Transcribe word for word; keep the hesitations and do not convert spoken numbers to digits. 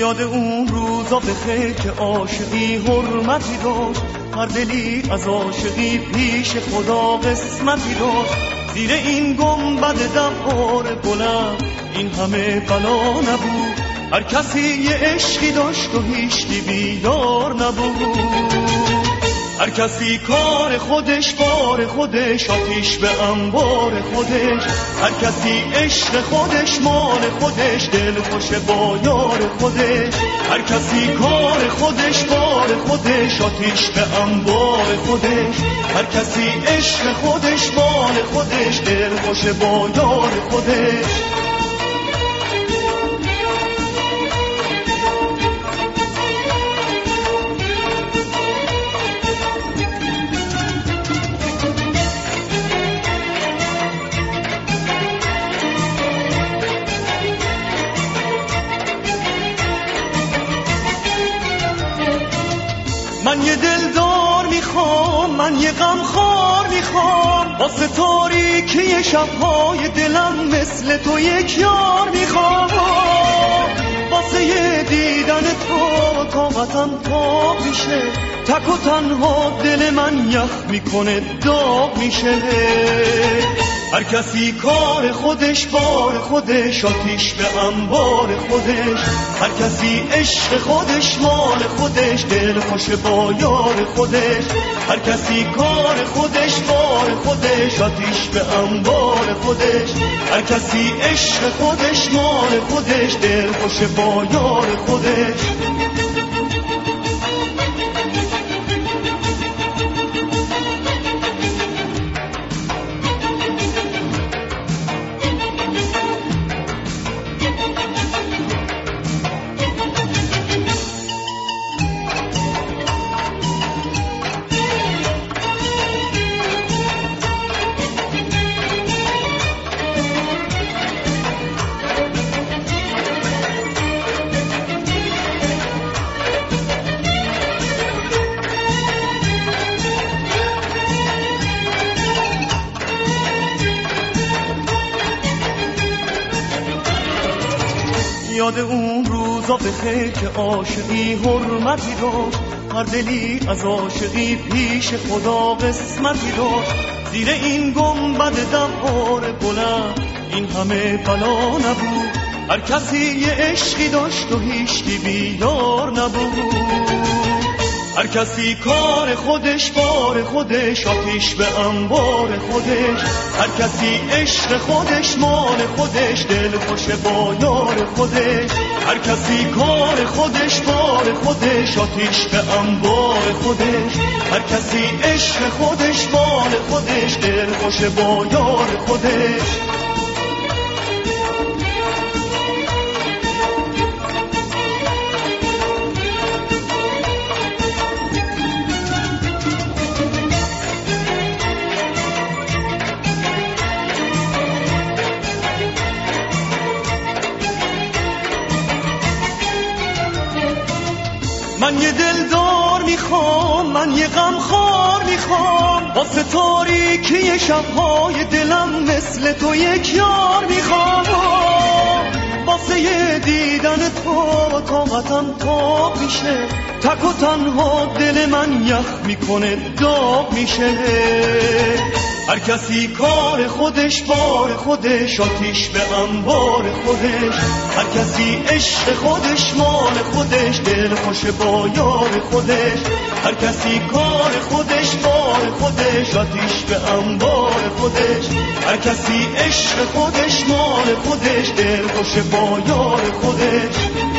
یاد اون روزا بخیر که عاشقی حرمتی داشت، هر دلی از عاشقی پیش خدا قسمتی داشت. زیر این گنبد دوار بلند این همه بلا نبود، هر کسی یه عشقی داشت و هیچکی بیدار نبود. هر کسی کار خودش بار خودش، آتیش به انبار خودش. هر کسی عشق خودش مال خودش، دل خوش با یار خودش. هر کسی کار خودش بار خودش، آتیش به انبار خودش. هر کسی عشق خودش مال خودش، دل خوش با یار خودش. من یه دلدار میخوام، من یه غمخوار میخوام، واسه تاریکی شبهای دلم مثل تو یک یار میخوام. واسه یه دیدن تو طاقتم تاب میشه، تک و تنها دل من یخ میکنه داغ میشه. هر کسی کار خودش بار خودش، آتیش به انبار خودش. هر کسی عشق خودش مال خودش، دل خوش با یار خودش. هر کسی کار خودش بار خودش، آتیش به انبار خودش. هر کسی عشق خودش مال خودش، دل خوش با یار خودش. یاد اون روزا بخیر که عاشقی حرمتی داشت، هر دلی از عاشقی پیش خدا قسمتی داشت. زیر این گنبد دوار بلند این همه بلا نبود، هر کسی یه عشقی داشت و هیچکی بیدار نبود. هر کسی کار خودش بار خودش، آتیش به انبار خودش. هر کسی عشق خودش مال خودش، دل خوش با یار خودش. هر کسی کار خودش بار خودش، آتیش به انبار خودش. هر کسی عشق خودش مال خودش، دل خوش با یار خودش. من یه دلدار میخوام، من یه غمخوار میخوام، واسه تاریکی شبهای دلم مثل تو یک یار میخوام. واسه یه دیدن تو طاقتم تاب میشه، تک و تنها دل من یخ میکنه داغ میشه. هر کسی کار خودش بار خودش، آتیش به انبار خودش. هر کسی عشق خودش مال خودش، دل خوش با یار خودش. هر کسی کار خودش بار خودش، آتیش به انبار خودش. هر کسی عشق خودش مال خودش، دل خوش با یار خودش.